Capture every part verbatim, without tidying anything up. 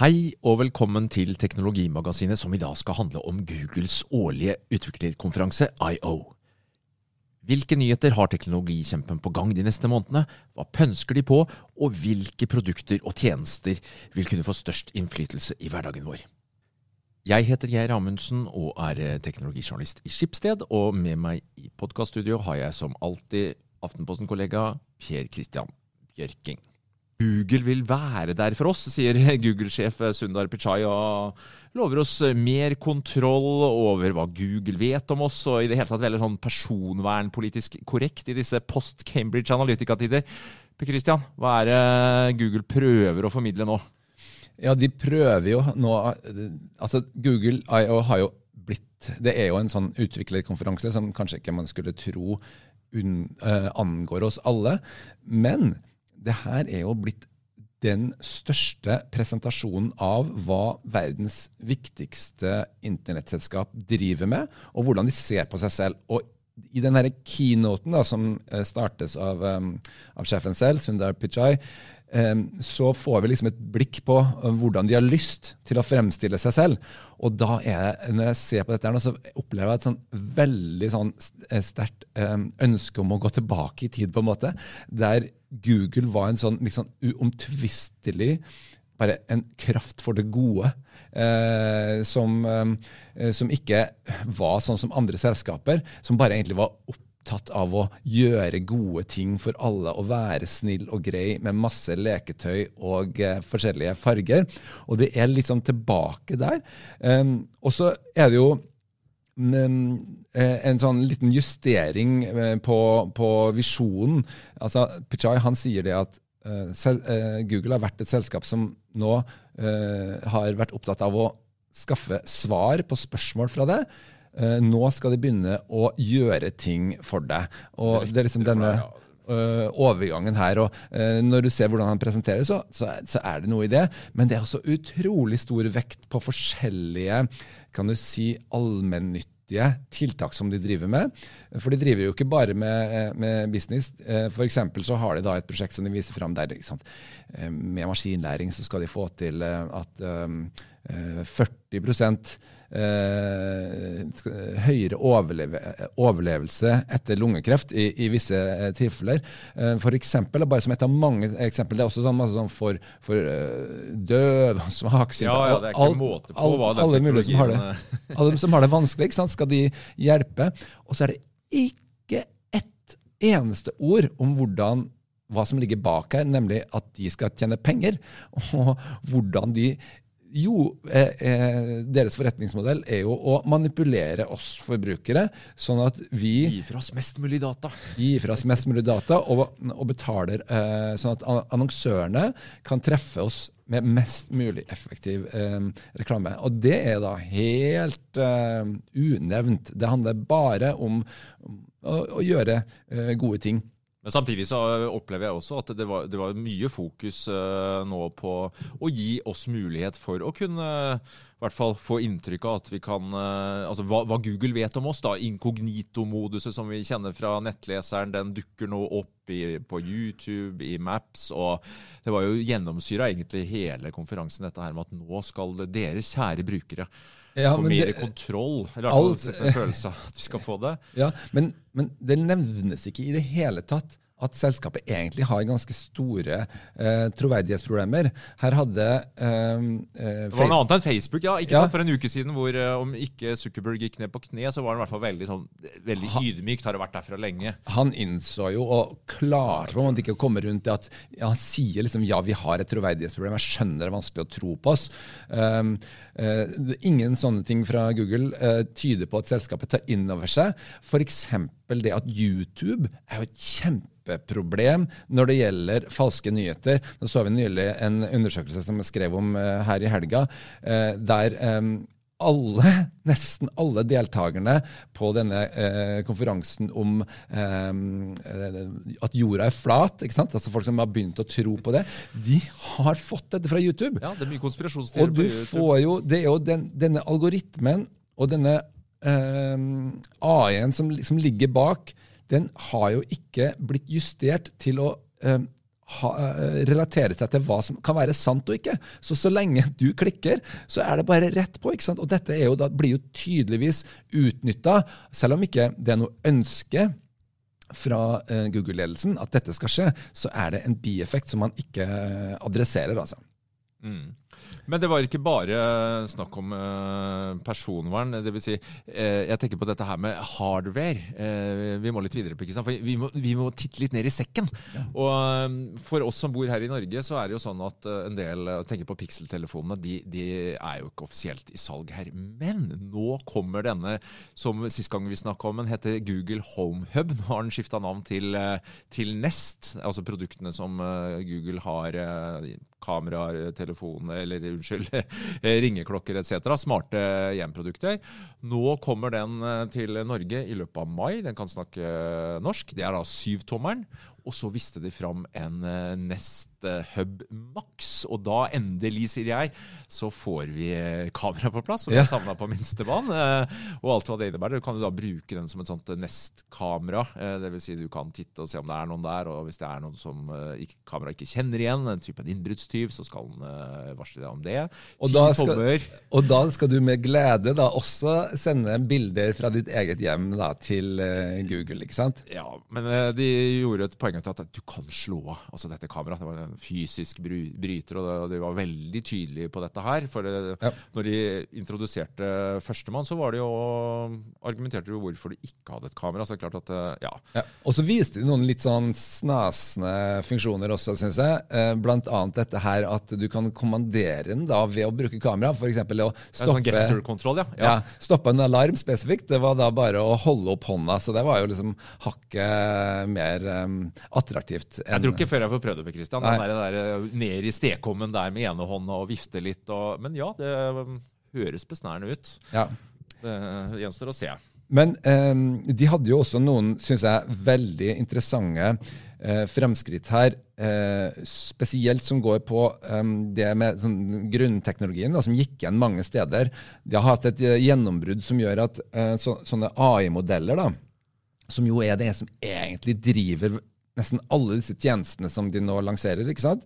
Hei og velkommen til Teknologimagasinet som i dag skal handle om Googles årlige utviklerkonferanse I O. Hvilke nyheter har teknologikjempen på gang de neste månedene? Hva pønsker de på? Og hvilke produkter og tjenester vil kunne få størst innflytelse i hverdagen vår? Jeg heter Geir Amundsen og er teknologijournalist i Schibsted, og med meg i podcaststudio har jeg som alltid Aftenposten-kollega Per Christian Bjørking. Google vil være der for oss, sier Google-sjef Sundar Pichai, og lover oss mer kontroll over hva Google vet om oss, og i det hele tatt veldig sånn personvernpolitisk korrekt i disse post-Cambridge Analytica-tider. Per Christian, hva er det Google prøver å formidle nå? Ja, de prøver jo nå, altså Google I O har jo blitt, det er jo en sånn utviklerkonferanse som kanskje ikke man skulle tro un, uh, angår oss alle, men det her er jo blitt den største presentasjonen av hva verdens viktigste internettselskap driver med, og hvordan de ser på seg selv. Og i denne keynoten da, som startes av, um, av sjefen selv, Sundar Pichai, um, så får vi liksom et blikk på um, hvordan de har lyst til å fremstille seg selv. Og da er jeg, når jeg ser på dette her, så opplever jeg et sånn veldig sånn sterkt um, ønske om å gå tilbake i tid på en måte, der Google var en sånn liksom uomtvistelig, bare en kraft for det gode, eh, som, eh, som ikke var sånn som andre selskaper, som bare egentlig var opptatt av å gjøre gode ting for alle, og være snill og grei med masse leketøy og eh, forskjellige farger. Og det er liksom tilbake der. Um, og så er det jo en sånn liten justering på, på visjonen. Altså, Pichai, han sier det at uh, sel, uh, Google har vært et selskap som nå uh, har vært opptatt av å skaffe svar på spørsmål fra det. Uh, nå skal de begynne å gjøre ting for deg. Og det er liksom denne uh, overgangen her, og uh, når du ser hvordan han presenterer, så, så, så er det noe i det, men det er også utrolig stor vekt på forskjellige, kan du si, allmennyttige tiltak som de driver med. For de driver jo ikke bare med, med business. For eksempel så har de da et prosjekt som de viser frem der, ikke sant? Med maskinlæring så skal de få til at um, førti prosent Uh, høyere overleve, overlevelse etter lungekreft i, i visse uh, tilfeller. Uh, for eksempel, bare som et av mange eksempler, det er også sånn, altså, sånn for, for uh, døv og svaksynte. Ja, ja, det er ikke alt, måte på hva den alle mulige som har det, alle som har det vanskelig, ikke sant, skal de hjelpe. Og så er det ikke ett eneste ord om hvordan hva som ligger bak her, nemlig at de skal tjene penger, og hvordan de Jo, eh, eh, deres forretningsmodell er jo å manipulere oss forbrukere, sånn at vi Gi fra oss mest mulig data. Gi fra oss mest mulig data, og, og betaler eh, sånn at annonsørene kan treffe oss med mest mulig effektiv eh, reklame. Og det er da helt eh, unevnt. Det handler bare om, om å, å gjøre eh, gode ting. Men samtidig så opplever jeg også at det var, det var mye fokus uh, nå på å gi oss mulighet for å kunne uh, i hvert fall få inntrykk av at vi kan, uh, altså hva, hva Google vet om oss da, inkognito-moduset som vi kjenner fra nettleseren, den dukker nå opp i, på YouTube, i Maps, og det var jo gjennomsyret egentlig hele konferansen dette her med at nå skal det, deres kjære brukere Ja, få mer det, kontroll, eller i hvert fall en følelse av at vi skal få det. Ja, men, men det nevnes ikke i det hele tatt at selskapet egentlig har ganske store eh, troverdighetsproblemer. Her hadde eh, Det var noe annet enn Facebook, ja, ikke ja. sant? For en uke siden hvor eh, om ikke Zuckerberg gikk ned på kne, så var han i hvert fall veldig, sånn, veldig ydmykt, har det vært derfra lenge. Han innså jo, og klarte på en måte ikke å komme rundt det at ja, han sier liksom, ja, vi har et troverdighetsproblem, jeg skjønner det er vanskelig å tro på oss. Um, uh, ingen sånne ting fra Google uh, tyder på at selskapet tar inn over seg. For eksempel det at YouTube er jo et kjempe problem når det gjelder falske nyheter. Nå så vi nylig en undersøkelse som jeg skrev om uh, her i helga, uh, der um, alle, nesten alle deltakerne på denne uh, konferansen om um, uh, at jorda er flat, ikke sant? Altså folk som har begynt å tro på det, de har fått dette fra YouTube. Ja, det er mye konspirasjonsteorier på YouTube. Og du får jo, det er jo den, denne algoritmen og denne uh, A I-en som, som ligger bak, den har jo ikke blitt justert til å uh, ha, relatere seg til hva som kan være sant og ikke. Så så lenge du klikker, så er det bare rett på, ikke sant? Og dette er jo, da, blir jo tydeligvis utnyttet, selv om ikke det er noe ønske fra uh, Google-ledelsen at dette skal skje, så er det en bieffekt som man ikke adresserer, altså. Mm. Men det var ikke bare snakk om uh, personvern, det vil si, uh, jeg tenker på dette her med hardware. Uh, vi må litt videre på, ikke sant? For vi må, vi må titte litt ned i sekken. Ja. Og um, for oss som bor her i Norge, så er det jo sånn at uh, en del, uh, tenker på Pixel-telefonene, de, de er jo ikke offisielt i salg her. Men nå kommer denne, som sist gang vi snakket om, den heter Google Home Hub. Nå har den skiftet navn til, uh, til Nest, altså produktene som uh, Google har, uh, kameraer, telefoner, eller unnskyld, ringeklokker et cetera, smarte hjemprodukter. Nå kommer den til Norge i løpet av mai. Den kan snakke norsk. Det er da syvtommeren. Og så viste de fram en Nest Hub Max. Og da endelig, sier jeg, så får vi kamera på plass, og vi har samlet på minstebanen. Og alt hva det innebærer. Du kan jo da bruke den som et sånt Nest-kamera. Det vil si du kan titte og se om det er noen der, og hvis det er noen som kamera ikke kjenner igjen, en type innbruddstyv, så skal den varsle deg om det. Og da, skal, og da skal du med glede da også sende bilder fra ditt eget hjem da, til Google, ikke sant? Ja, men de gjorde et poeng til at du kan slå av altså dette kameraet. Det var en fysisk bryter, og de var veldig tydelige på dette her. For det, ja. Når de introduserte førstemann, så var det jo argumenterte jo hvorfor de ikke hadde et kamera. Så det er klart at, ja. ja. Og så viste de noen litt sånn snasende funksjoner også, synes jeg. Blant annet dette her at du kan kommandere den da ved å bruke kamera. For eksempel å stoppe, sånn gesture-kontroll, ja. Ja. Ja, stoppe en alarm spesifikt. Det var da bare å holde opp hånda. Så det var jo liksom hakket mer um, attraktivt. Enn... Jeg tror ikke før jeg får prøvd det, Christian. Den der, der ned i stekommen der med ene hånd og vifte litt. Og... Men ja, det høres besnærende ut. Ja. Det gjenstår å se. Men um, de hadde jo også noen, synes jeg, veldig interessante uh, fremskritt her. Uh, spesielt som går på um, det med sånn, grunnteknologien, da, som gikk igjen mange steder. De har hatt et uh, gjennombrudd som gjør at uh, så, sånne A I-modeller, da, som jo er det som egentlig driver nesten alle disse tjenestene som de nå lanserer, ikke sant?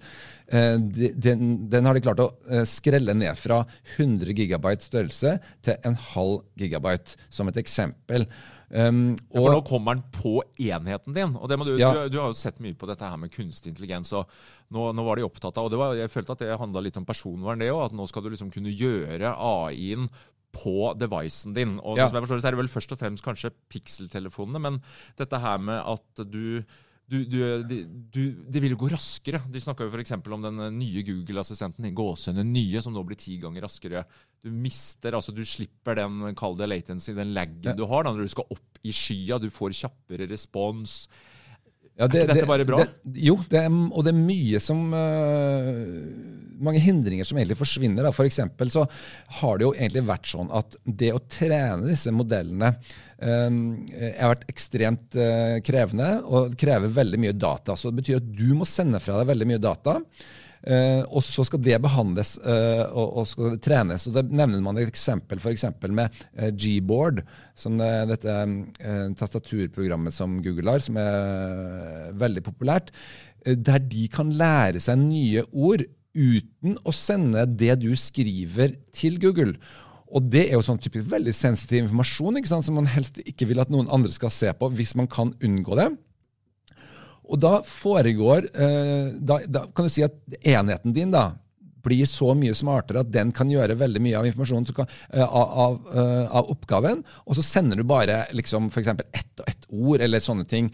Den, den har de klart å skrelle ned fra hundre gigabyte størrelse til en halv gigabyte, som et eksempel. Um, og, ja, for nå kommer den på enheten din, og det må du, ja. du, du har jo sett mye på dette her med kunstig intelligens, og nå, nå var de opptatt av, og det var, jeg følte at det handlet litt om personvern det også, at nå skal du liksom kunne gjøre A I-en på devicen din. Og ja. Som jeg forstår, så er det vel først og fremst kanskje Pixel-telefonene, men dette her med at du Du, du, de, du, det vil jo gå raskere. De snakker jo for eksempel om den nye Google-assistenten, gåsehøyne nye, som nå blir ti ganger raskere. Du mister, altså du slipper den, kall det latency, den laggen ja. Du har da, når du skal opp i skya, du får kjappere respons. Ja, det, er ikke dette det, bare bra? Det, jo, det er, og det er mye som uh, mange hindringer som egentlig forsvinner. Da. For eksempel så har det jo egentlig vært sånn at det å trene disse modellene um, har vært ekstremt uh, krevende og krever veldig mye data. Så det betyr at du må sende fra deg veldig mye data. Uh, og så skal det behandles uh, og, og skal det trenes. Og da nevner man et eksempel for eksempel med uh, Gboard, som det, dette uh, tastaturprogrammet som Google har, som er uh, veldig populært, uh, der de kan lære seg nye ord uten å sende det du skriver til Google. Og det er jo sånn typisk veldig sensitiv informasjon, ikke sant, som man helst ikke vil at noen andre skal se på hvis man kan unngå det. Og da foregår, da, da kan du si at enheten din da, blir så mye smartere at den kan gjøre veldig mye av informasjonen kan, av, av, av oppgaven, og så sender du bare liksom, for eksempel ett og ett ord, eller sånne ting,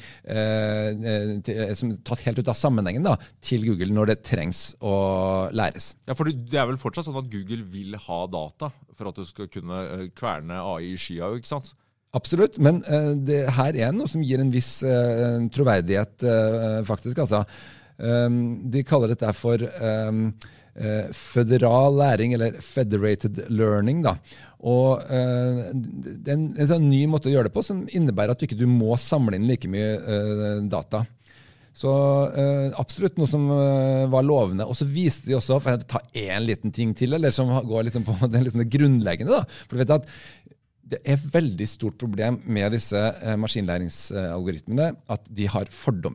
eh, til, som er tatt helt ut av sammenhengen da, til Google når det trengs å læres. Ja, for det er vel fortsatt sånn at Google vil ha data for at du skal kunne kverne A I i skya, ikke sant? Absolutt, men uh, det her er noe som gir en viss uh, troverdighet, uh, faktisk. Altså. Um, de kaller dette for um, uh, føderal læring, eller federated learning. Da. Og uh, det er en, en sånn ny måte å gjøre det på, som innebærer at du ikke må samle inn like mye uh, data. Så uh, absolutt noe som uh, var lovende. Og så viste de også, for å ta en liten ting til, eller som går liksom på det, liksom det grunnleggende, da. For du vet at det er et veldig stort problem med disse eh, maskinlæringsalgoritmene, at de har fordommer.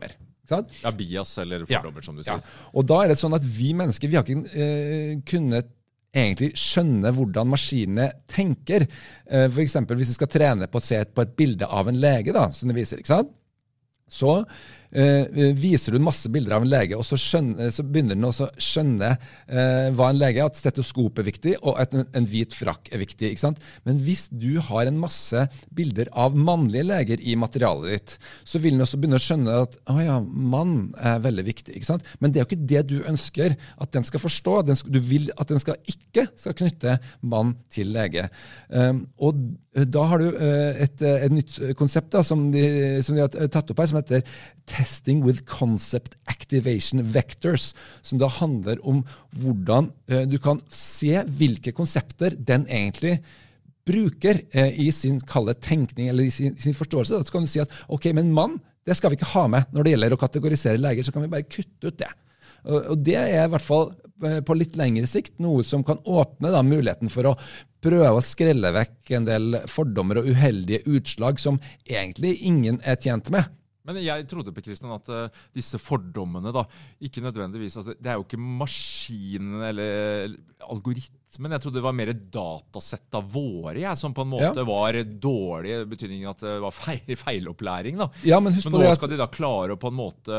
Ja, bias eller fordommer, ja. Som du sier. Ja. Og da er det sånn at vi mennesker, vi har ikke eh, kunnet egentlig skjønne hvordan maskinene tenker. Eh, for eksempel hvis vi skal trene på å se på et bilde av en lege, da, som det viser, ikke sant? Så eh, viser du masse bilder av en lege, og så, skjønne, så begynner den også å skjønne eh, hva en lege er, at stetoskop er viktig, og at en, en hvit frakk er viktig. Ikke sant? Men hvis du har en masse bilder av mannlige leger i materialet ditt, så vil den også begynne å skjønne at å ja, mann er veldig viktig. Ikke sant? Men det er jo ikke det du ønsker at den skal forstå. Den skal, du vil at den skal ikke skal knytte mann til lege. Um, og da har du uh, et, et nytt konsept da, som, de, som de har tatt opp her, som heter Testing with Concept Activation Vectors, som da handler om hvordan uh, du kan se hvilke konsepter den egentlig bruker uh, i sin kalde tenkning eller i sin, sin forståelse. Da så kan du si at ok, men mann, det skal vi ikke ha med når det gjelder å kategorisere leger, så kan vi bare kutte ut det. Og, og det er i hvert fall uh, på litt lengre sikt noe som kan åpne da, muligheten for å prøve å skrelle vekk en del fordommer og uheldige utslag som egentlig ingen er tjent med. Men jeg trodde på Kristian at uh, disse fordommene da, ikke nødvendigvis, altså, det er jo ikke maskinen eller algoritmen, jeg trodde det var mer datasett av våre, jeg, som på en måte ja. Var dårlig, i betydningen at det var feil, feilopplæring. Da. Ja, men husk men på nå det at... skal de da klare å på en måte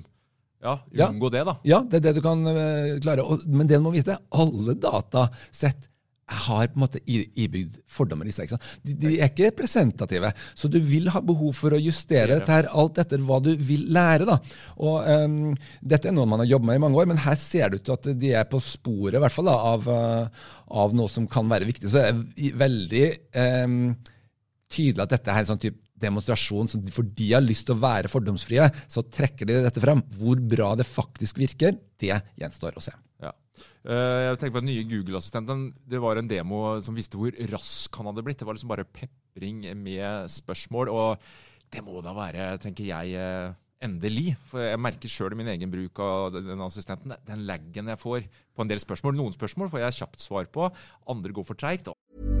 ja, unngå ja. det da. Ja, det er det du kan uh, klare, og, men det du må vite, alle datasett har på en måte ibygd fordommer i seg. De, de er ikke representative, så du vil ha behov for å justere dette her, alt etter hva du vil lære. Da. Og um, dette er noe man har jobbet med i mange år, men her ser det ut til at de er på sporet i hvert fall da, av, uh, av noe som kan være viktig. Så det er veldig um, tydelig at dette er en sånn type demonstrasjon, så for de har lyst til å være fordomsfrie, så trekker de dette frem. Hvor bra det faktisk virker, det gjenstår å se. Ja. Jeg tenker på den nye Google-assistenten. Det var en demo som visste hvor rask han hadde blitt. Det var liksom bare pepring med spørsmål, og det må da være, tenker jeg, endelig. For jeg merker selv i min egen bruk av den assistenten, den laggen jeg får på en del spørsmål. Noen spørsmål får jeg kjapt svar på, andre går for tregt.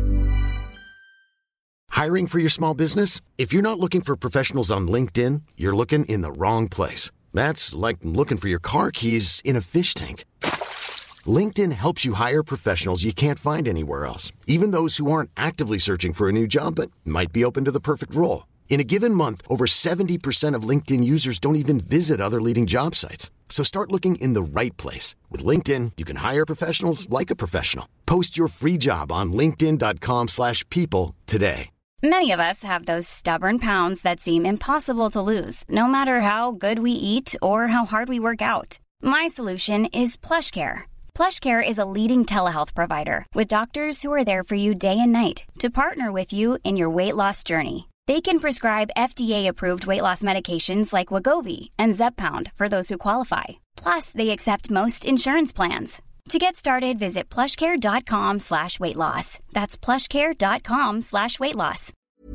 Hiring for your small business? If you're not looking for professionals on LinkedIn, you're looking in the wrong place. That's like looking for your car keys in a fish tank. LinkedIn helps you hire professionals you can't find anywhere else, even those who aren't actively searching for a new job but might be open to the perfect role. In a given month, over seventy percent of LinkedIn users don't even visit other leading job sites. So start looking in the right place. With LinkedIn, you can hire professionals like a professional. Post your free job on linkedin.com slash people today. Many of us have those stubborn pounds that seem impossible to lose, no matter how good we eat or how hard we work out. My solution is PlushCare. PlushCare is a leading telehealth provider with doctors who are there for you day and night to partner with you in your weight loss journey. They can prescribe F D A-approved weight loss medications like Wegovy and Zepbound for those who qualify. Plus, they accept most insurance plans. To get started, visit plushcare.com slash weight loss. That's plushcare.com slash weight loss.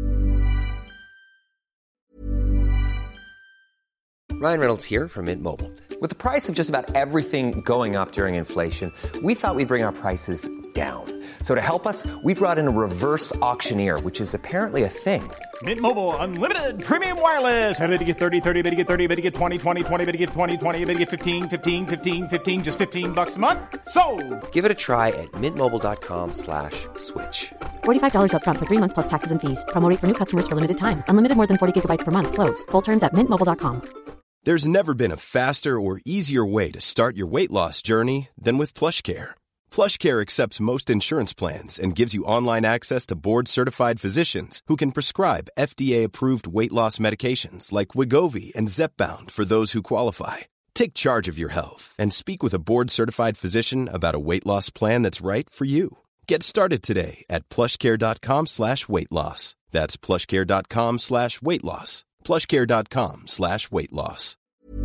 Ryan Reynolds here from Mint Mobile. With the price of just about everything going up during inflation, we thought we'd bring our prices down. So to help us, we brought in a reverse auctioneer, which is apparently a thing. Mint Mobile Unlimited Premium Wireless. How to get thirty, thirty, how to get thirty, how to get twenty, twenty, twenty, how to get twenty, twenty, how to get fifteen, fifteen, fifteen, fifteen, just fifteen bucks a month? Sold! Give it a try at mintmobile.com slash switch. forty-five dollars up front for three months plus taxes and fees. Promo rate for new customers for limited time. Unlimited more than forty gigabytes per month. Slows full terms at mint mobile dot com. There's never been a faster or easier way to start your weight loss journey than with PlushCare. PlushCare accepts most insurance plans and gives you online access to board-certified physicians who can prescribe F D A-approved weight loss medications like Wegovy and Zepbound for those who qualify. Take charge of your health and speak with a board-certified physician about a weight loss plan that's right for you. Get started today at plushcare.com slash weight loss. That's plushcare.com slash weight loss. plushcare.com slash weight loss.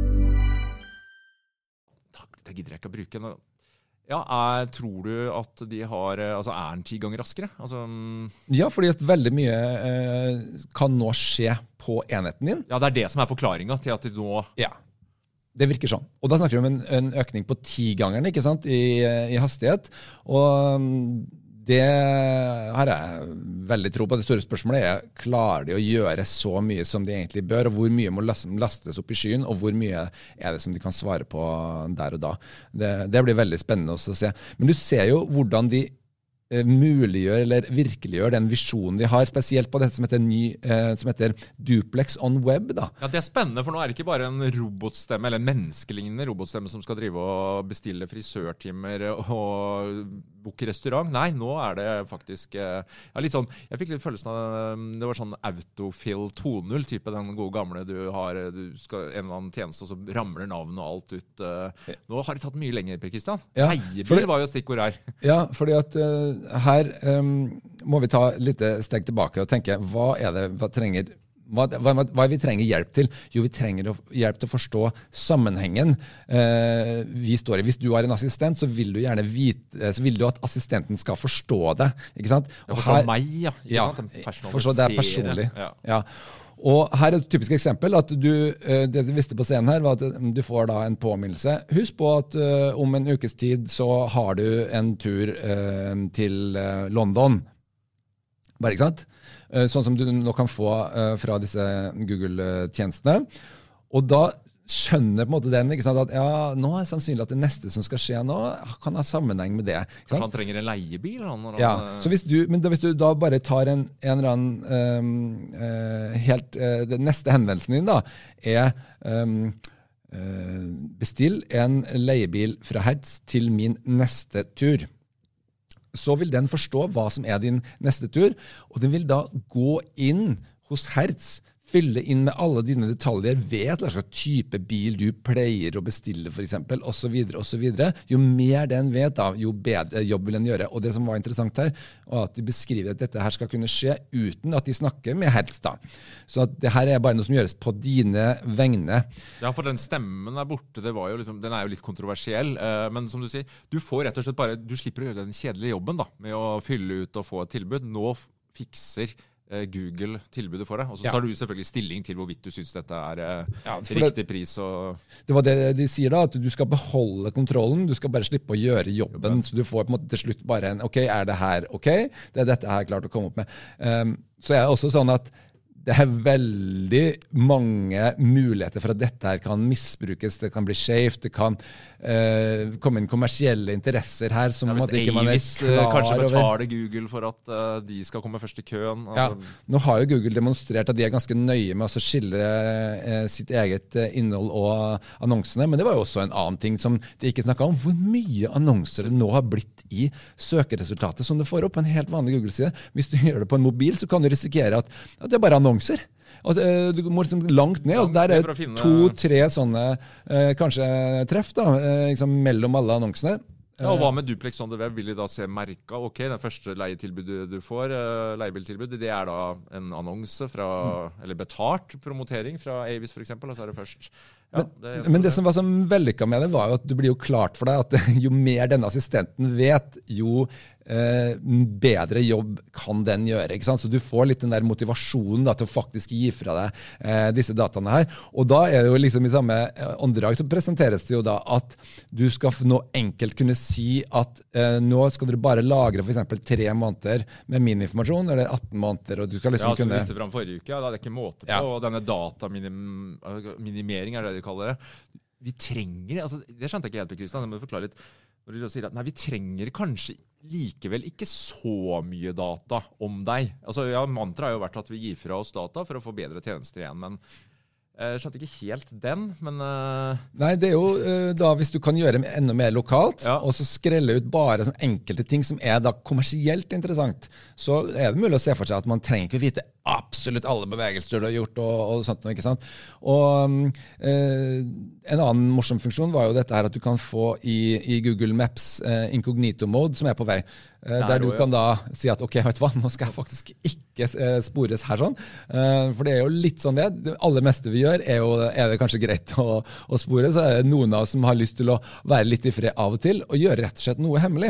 Det gidder jeg ikke å bruke nå. Ja, er, tror du at de har, altså er den ti ganger raskere? Altså, ja, fordi at veldig mye eh, kan nå skje på enheten din. Ja, det er det som er forklaringen til at de nå... Ja, det virker sånn. Og da snakker vi om en, en økning på ti ganger, ikke sant, i, i hastighet. Og Det har jeg veldig tro på. Det store spørsmålet er, klarer de å gjøre så mye som de egentlig bør, og hvor mye må lastes opp i skyen, og hvor mye er det som de kan svare på der og da. Det, det blir veldig spennende også å se. Men du ser jo hvordan de muliggjør eller virkeliggjør den visjonen de har, spesielt på dette som heter, ny, eh, som heter Duplex on Web. Da. Ja, det er spennende, for nå er det ikke bare en robotstemme, eller en menneskelignende robotstemme som skal drive og bestille frisørtimer og booke restaurant. Nei, nå er det faktisk ja, litt sånn, jeg fikk litt følelsen av det var sånn autofill to punkt null type, den gode gamle du har, du skal en eller annen tjeneste, og så ramler navn og alt ut. Nå har det tatt mye lenger, Per Kristian. Ja, Leiebil var jo et stikkord her. Ja, fordi at her um, må vi ta litt steg tilbake og tenke, hva er det hva trenger, hva, hva, hva vi trenger hjelp til? Jo, vi trenger hjelp til å forstå sammenhengen uh, vi står i. Hvis du har en assistent, så vil du gjerne vite, så vil du at assistenten skal forstå det, ikke sant? Og forstå her, meg, ja. Ikke ja, sant? Forstå det er personlig. Ja. Ja. Og her er et typisk eksempel at du, det du visste på scenen her, var at du får da en påminnelse. Husk på at uh, om en ukes tid så har du en tur uh, til uh, London. Bare, ikke sant? Uh, sånn som du nå kan få uh, fra disse Google-tjenestene. Og da skjønner på en måte den, ikke sant, at ja, nå er det sannsynlig at det neste som skal skje nå kan ha sammenheng med det. Kanskje han trenger en leiebil? Han, ja, han, så hvis du, men da, hvis du da bare tar en, en eller annen um, uh, helt, uh, den neste henvendelsen din da, er um, uh, bestill en leiebil fra Hertz til min neste tur. Så vil den forstå hva som er din neste tur, og den vil da gå inn hos Hertz, fylle inn med alle dine detaljer, vet hva slags type bil du pleier å bestille for eksempel, og så videre, og så videre. Jo mer den vet, da, jo bedre jobb vil den gjøre. Og det som var interessant her, var at de beskriver at dette her skal kunne skje uten at de snakker med Hertz. Da. Så at det her er bare noe som gjøres på dine vegne. Ja, for den stemmen der borte, det var jo liksom, den er jo litt kontroversiell, men som du sier, du får rett og slett bare, du slipper å gjøre den kjedelige jobben da, med å fylle ut og få et tilbud. Nå fikser Google tilbudet for deg, og så tar ja. du selvfølgelig stilling til hvorvidt du synes dette er ja, riktig det, pris. Og det var det de sier da, at du skal beholde kontrollen, du skal bare slippe å gjøre jobben, jobben. Så du får på en måte til slutt bare en, ok, er det her ok? Det er dette her klart å komme opp med. Um, så er det også sånn at det er veldig mange muligheter for at dette her kan misbrukes, det kan bli skjevt, det kan uh, komme inn kommersielle interesser her som ja, at ikke man er klar over. Kanskje betaler Google for at uh, de skal komme først i køen. Altså. Ja, nå har jo Google demonstrert at de er ganske nøye med å skille uh, sitt eget uh, innhold og annonsene, men det var jo også en annen ting som de ikke snakket om. Hvor mye annonser det nå har blitt i søkeresultatet som du får opp på en helt vanlig Google-side. Hvis du gjør det på en mobil, så kan du risikere at, at det er bare annonser. Og, uh, du må liksom langt ned, og der er finne... to-tre sånne uh, kanskje treff da, uh, liksom mellom alle annonsene. Ja, og hva med Duplex on the Web? Vil de da se merket? Ok, den første leietilbudet du får, uh, leiebiltilbudet, det er da en annonse fra, mm. eller betalt promotering fra Avis for eksempel, og så er det først... Ja, men, det, men det som var så vellykket med det var jo at det blir jo klart for deg at jo mer denne assistenten vet, jo eh, bedre jobb kan den gjøre. Ikke sant? Så du får litt den der motivasjonen da, til å faktisk gi fra deg eh, disse dataene her. Og da er det jo liksom i samme åndedrag så presenteres det jo da at du skal nå enkelt kunne si at eh, nå skal dere bare lagre for eksempel tre måneder med min informasjon, eller atten måneder, og du skal liksom ja, kunne... Ja, som du viste frem forrige uke, ja, da er det ikke måte på, ja. Og denne dataminimering er det de kaller det. Vi trenger, altså, det skjønte jeg ikke helt, Per Kristian, det må du forklare litt. Når de sier at nei, vi trenger kanskje likevel ikke så mye data om deg. Altså, ja, mantra har jo vært at vi gir fra oss data for å få bedre tjenester igjen, men jeg skjønte ikke helt den, men... Uh... Nei, det er jo uh, da hvis du kan gjøre enda mer lokalt, ja. Og så skrelle ut bare sånn enkelte ting som er da kommersielt interessant, så er det mulig å se for seg at man trenger ikke vite absolutt alle bevegelser du har gjort og, og sånt, ikke sant? Og um, uh, en annen morsom funksjon var jo dette her at du kan få i, i Google Maps uh, incognito mode som er på vei, uh, der du kan da si at ok, vet du hva, nå skal jeg faktisk ikke uh, spores her sånn, uh, for det er jo litt sånn det, det aller meste vi gjør er jo, er det kanskje greit å, å spore, så er det noen av oss som har lyst til å være litt i fred av og til og gjøre rett og slett noe hemmelig.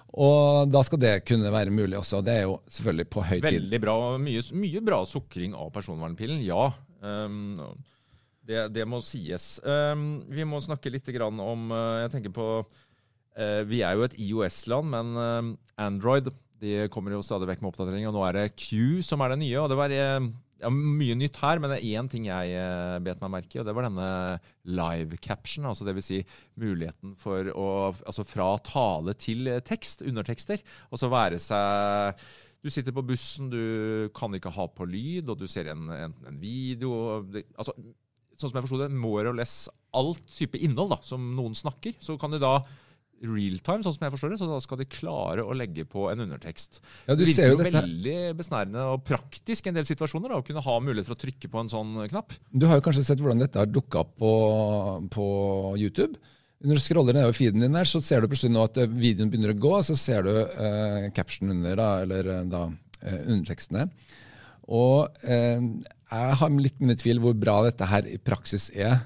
Og da skal det kunne være mulig også. Det er jo selvfølgelig på høy tid. Veldig bra. Mye, mye bra sukring av personvernpillen, ja. Um, det, det må sies. Um, vi må snakke litt grann om, uh, jeg tenker på, uh, vi er jo et iOS-land, men uh, Android, de kommer jo stadig vekk med oppdatering, og nå er det Q som er det nye, og det var ja, mye nytt her, men det er en ting jeg bet meg merke i, og det var denne live caption, altså det vil si muligheten for å, altså fra tale til tekst, undertekster, og så være seg, du sitter på bussen, du kan ikke ha på lyd, og du ser en, en, en video, det, altså, sånn som jeg forstod det, more or less alt type innhold da, som noen snakker, så kan du da real time, sånn som jeg forstår det, så da skal de klare å legge på en undertekst. Ja, du det ser jo virker jo dette... veldig besnærende og praktisk i en del situasjoner da, å kunne ha mulighet for å trykke på en sånn knapp. Du har jo kanskje sett hvordan dette har dukket opp på, på YouTube. Når du scroller ned over feeden din der, så ser du plutselig nå at videoen begynner å gå, så ser du uh, caption under, da, eller da, uh, undertekstene. Og uh, jeg har litt mine tvil hvor bra dette her i praksis er.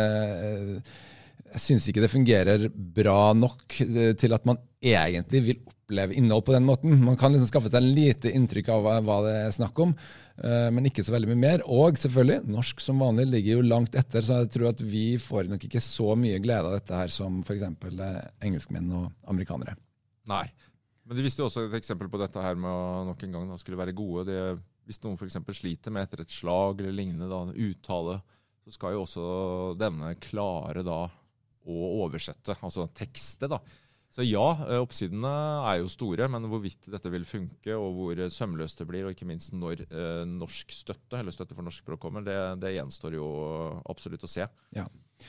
Uh, jeg synes ikke det fungerer bra nok til at man egentlig vil oppleve innhold på den måten. Man kan liksom skaffe seg en lite inntrykk av hva, hva det er snakk om, men ikke så veldig mye mer. Og selvfølgelig, norsk som vanlig ligger jo langt etter, så jeg tror at vi får nok ikke så mye glede av dette her som for eksempel engelskmenn og amerikanere. Nei, men de visste jo også et eksempel på dette her med å nok en gang da skulle være gode. Det, hvis noen for eksempel sliter med etter et slag eller lignende da, uttale, så skal jo også denne klare da å oversette, altså tekste da. Så ja, oppsidene er jo store, men hvorvidt dette vil funke, og hvor sømløst det blir, og ikke minst når eh, norsk støtte, eller støtte for norsk språk kommer, det, det gjenstår jo absolutt å se. Ja.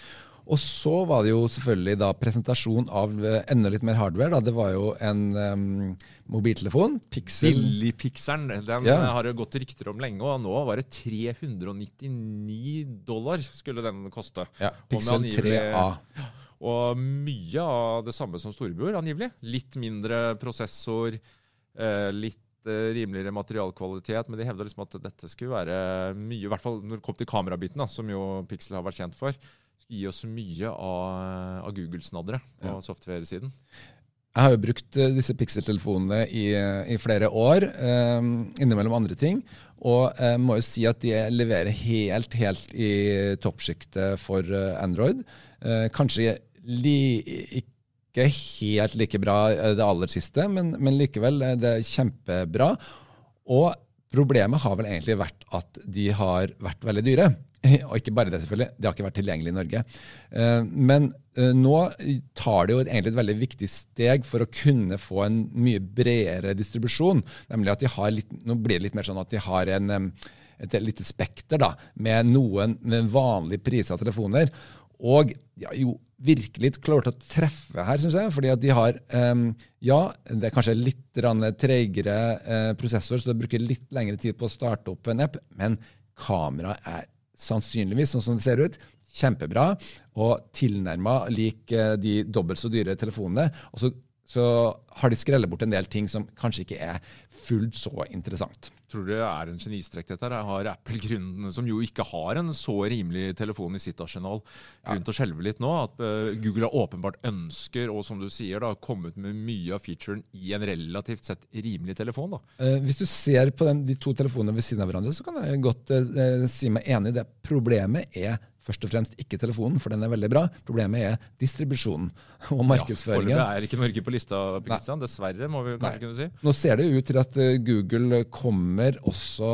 Og så var det jo selvfølgelig da presentasjon av enda litt mer hardware. Da. Det var jo en um, mobiltelefon, Pixel. Billig-Pixelen, den ja. har jo gått rykter om lenge, og nå var det tre hundre nittini dollar skulle den koste. Ja, Pixel tre A. Og mye av det samme som storebror, angivelig. Litt mindre prosessor, eh, litt eh, rimeligere materialkvalitet, men de hevder liksom at dette skulle være mye, i hvert fall når det kom til kamerabiten, da, som jo Pixel har vært kjent for, skulle gi oss mye av, av Google-snaddere på ja. software-siden. Jeg har jo brukt disse Pixel-telefonene i, i flere år, um, innimellom andre ting, og jeg um, må jo si at de leverer helt, helt i toppskiktet for uh, Android. Uh, kanskje li, ikke helt like bra det aller siste, men, men likevel det er kjempebra. Og problemet har vel egentlig vært at de har vært veldig dyre. Og ikke bare det selvfølgelig, det har ikke vært tilgjengelig i Norge. Men nå tar det jo egentlig et veldig viktig steg for å kunne få en mye bredere distribusjon, nemlig at de har litt, nå blir det litt mer sånn at de har en, et lite spekter da, med noen med vanlig pris av telefoner, og ja, jo virkelig klart å treffe her, synes jeg, fordi at de har, um, ja, det er kanskje litt tregere uh, prosessor, så det bruker litt lengre tid på å starte opp en app, men kamera er sannsynligvis, sånn som det ser ut, kjempebra, og tilnærmet lik uh, de dobbelt så dyre telefonene, og så, så har de skrellet bort en del ting som kanskje ikke er fullt så interessant. Tror du det er en genistrekk dette her? Jeg har Apple-grunnen, som jo ikke har en så rimelig telefon i sitt arsenal, grunn til å skjelve litt nå, at uh, Google har åpenbart ønsker, og som du sier da, kommet med mye av featuren i en relativt sett rimelig telefon da. Uh, hvis du ser på dem, de to telefonene ved siden av hverandre, så kan jeg godt uh, si meg enig i det. Problemet er først og fremst ikke telefonen, for den er veldig bra. Problemet er distribusjonen og markedsføringen. Ja, foreløpig er ikke Norge på lista, Kristian. Dessverre, må vi kanskje kunne si. Nå ser det ut til at Google kommer også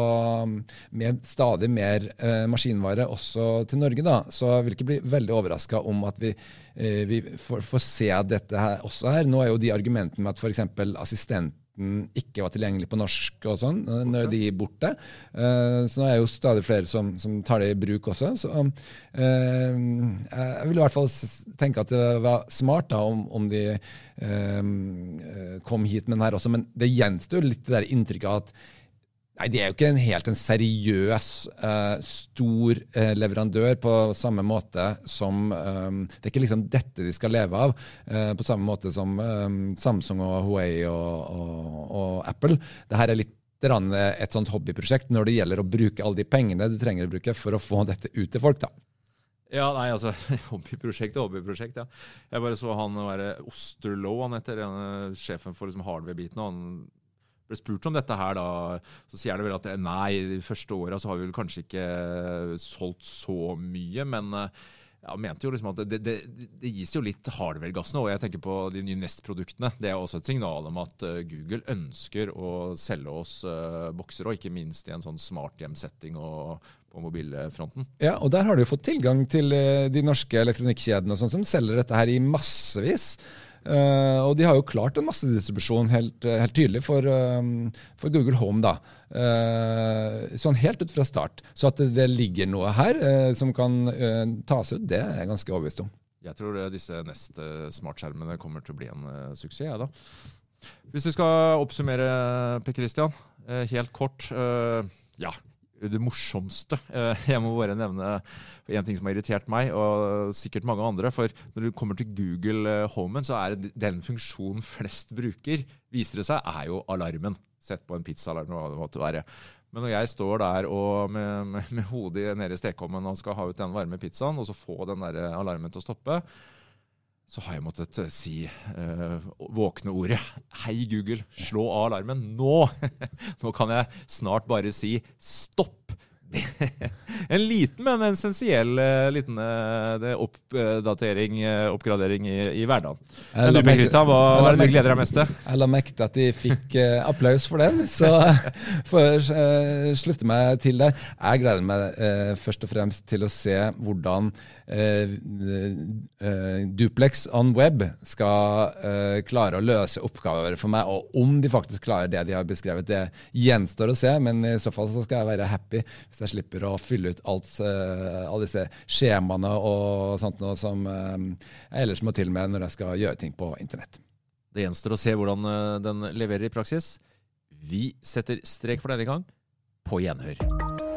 med stadig mer eh, maskinvare også til Norge, da. Så jeg vil ikke bli veldig overrasket om at vi, eh, vi får, får se dette her også her. Nå er jo de argumentene med at for eksempel assistenten ikke var tilgjengelig på norsk og sånn, når de er borte. Uh, så nå er jo stadig flere som, som tar det i bruk også. Så um, uh, jeg vil i hvert fall tenke at det var smart da, om, om de um, kom hit med den her også, men det gjenstår litt det der inntrykket av at nei, det er jo ikke en helt en seriøs, uh, stor uh, leverandør på samme måte som, um, det er ikke liksom dette de skal leve av, uh, på samme måte som um, Samsung og Huawei og, og, og Apple. Dette er litt et sånt hobbyprosjekt når det gjelder å bruke alle de pengene du trenger å bruke for å få dette ut til folk da. Ja, nei, altså, hobbyprosjekt og hobbyprosjekt, ja. Jeg bare så han være Osterloh, han heter den, sjefen for liksom hardware-biten, og han ble spurt om dette her da, så sier han vel at nei, de første årene så har vi vel kanskje ikke solgt så mye, men Ja, mente jo liksom at det, det, det gis jo litt hardware-gass nå, og jeg tenker på de nye Nest-produktene. Det er også et signal om at uh, Google ønsker å selge oss uh, bokser, og ikke minst i en sånn smart-hjem-setting og på mobilfronten. Ja, og der har du jo fått tilgang til uh, de norske elektronikkjedene og sånt, som selger dette her i massevis. Uh, og de har jo klart en massedistribusjon helt, helt tydelig for, um, for Google Home da. Uh, sånn helt ut fra start. Så at det, det ligger noe her uh, som kan uh, tas ut, det er jeg ganske overbevist om. Jeg tror disse neste smartskjermene kommer til å bli en uh, suksess, ja da. Hvis du skal oppsummere, Per Christian, uh, helt kort, uh, ja, det morsomste. Jeg må bare nevne en ting som har irritert meg, og sikkert mange andre, for når du kommer til Google Home, så er det den funksjonen flest bruker, viser det seg, er jo alarmen. Sett på en pizza-alarm, hva det måtte være. Men når jeg står der og med, med, med hodet nede i stekeovnen og skal ha ut den varme pizzaen, og så få den der alarmen til å stoppe, så har jeg måttet si uh, våkne ordet. Hei Google, slå av alarmen nå! Nå kan jeg snart bare si stopp! En liten, men essensiell uh, liten uh, oppdatering, uh, oppgradering i, i hverdagen. Men du, Per Christian, hva er det du gleder deg mest til? Jeg la merke til at de fikk uh, applaus for den, så får uh, slutte meg til det. Jeg gleder meg uh, først og fremst til å se hvordan uh, uh, Duplex on Web skal uh, klare å løse oppgaver for meg, og om de faktisk klarer det de har beskrevet, det gjenstår å se, men i så fall så skal jeg være happy hvis jeg slipper å fylle ut alt, uh, alle disse skjemaene og sånt noe som uh, jeg ellers må til med når jeg skal gjøre ting på internett. Det gjenstår å se hvordan uh, den leverer i praksis. Vi setter strek for denne gang. På gjenhør.